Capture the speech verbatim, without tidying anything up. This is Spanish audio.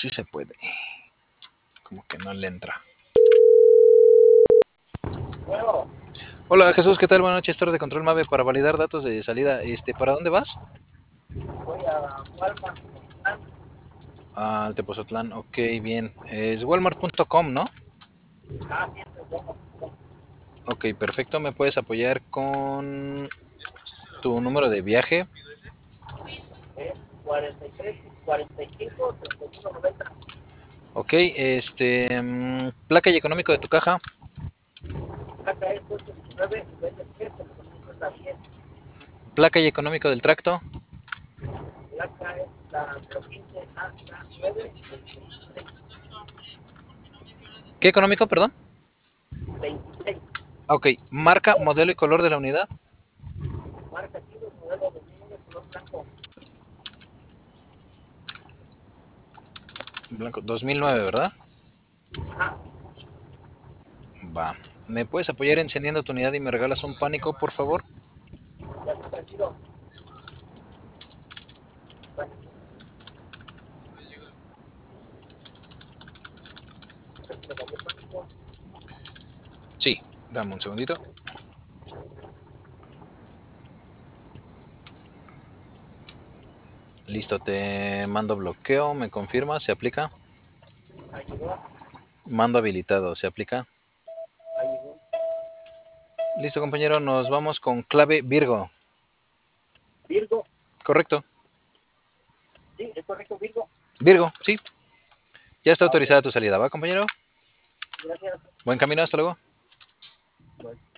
sí se puede. Como que no le entra. Bueno, Hola Jesús, ¿qué tal? Buenas noches, torre de control MAVE para validar datos de salida. Este, ¿para dónde vas? voy a Walmart. Ah, al Tepozotlán, ok, bien. Es walmart punto com, ¿no? Ah, sí, es bueno. Ok, perfecto. ¿Me puedes apoyar con tu número de viaje? Es cuarenta y tres, cuarenta y cinco, treinta y uno, noventa. Ok, este... mm, placa y económico de tu caja. Placa es ocho diecinueve, nivel de diez, cincuenta diez. Placa y económico del tracto. Placa es la cero quince A K nueve veintiséis. ¿Qué económico, perdón? veintiséis. Ok, marca, modelo y color de la unidad. Marca Kilo, modelo dos mil uno, color blanco. Blanco, dos mil nueve, ¿verdad? Ah, Va. ¿Me puedes apoyar encendiendo tu unidad y me regalas un pánico, por favor? ya está tranquilo. Bueno, se cayó el pánico. Sí, dame un segundito. Listo, te mando bloqueo, me confirma, se aplica. Ahí llegó, Mando habilitado, se aplica. ahí llegó. Listo, compañero, nos vamos con clave Virgo. Virgo, Correcto. sí, es correcto, Virgo. Virgo, sí. Ya está Ah, ok, autorizada tu salida, ¿va, compañero? gracias. Buen camino, hasta luego. Bueno.